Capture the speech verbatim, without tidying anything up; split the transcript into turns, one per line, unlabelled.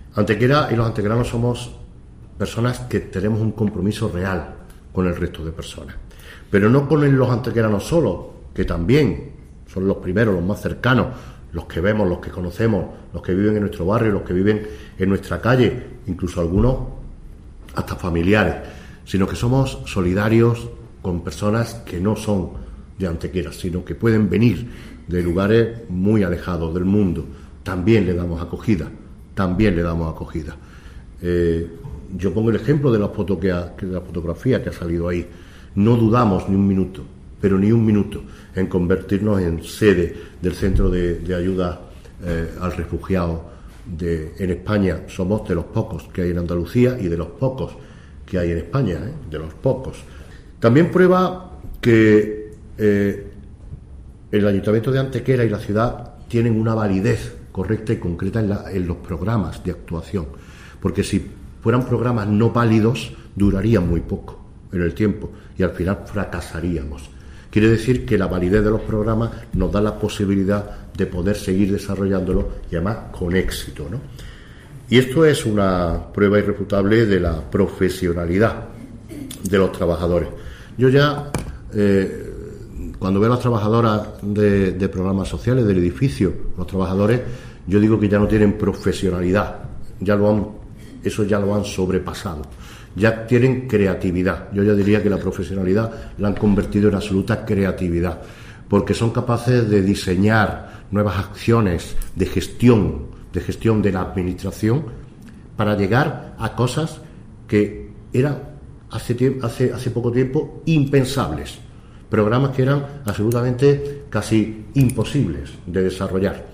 Antequera y los antequeranos somos personas que tenemos un compromiso real con el resto de personas, pero no con los antequeranos solos, que también son los primeros, los más cercanos, los que vemos, los que conocemos, los que viven en nuestro barrio, los que viven en nuestra calle, incluso algunos hasta familiares, sino que somos solidarios con personas que no son de Antequera, sino que pueden venir de lugares muy alejados del mundo. También le damos acogida, también le damos acogida. Eh, yo pongo el ejemplo de la foto que ha, de la fotografía que ha salido ahí. No dudamos ni un minuto, pero ni un minuto, en convertirnos en sede del Centro de, de Ayuda eh, al Refugiado de, en España. Somos de los pocos que hay en Andalucía y de los pocos que hay en España, ¿eh? de los pocos. También prueba que eh, el Ayuntamiento de Antequera y la ciudad tienen una validez correcta y concreta en, la, en los programas de actuación, porque si fueran programas no válidos, durarían muy poco en el tiempo y al final fracasaríamos. Quiere decir que la validez de los programas nos da la posibilidad de poder seguir desarrollándolo y además con éxito, ¿no? Y esto es una prueba irrefutable de la profesionalidad de los trabajadores. Yo ya, eh, cuando veo a las trabajadoras de, de programas sociales del edificio, los trabajadores, yo digo que ya no tienen profesionalidad, ya lo han, eso ya lo han sobrepasado. Ya tienen creatividad. Yo ya diría que la profesionalidad la han convertido en absoluta creatividad, porque son capaces de diseñar nuevas acciones de gestión, de gestión de la administración, para llegar a cosas que eran hace, tiempo, hace, hace poco tiempo impensables, programas que eran absolutamente casi imposibles de desarrollar.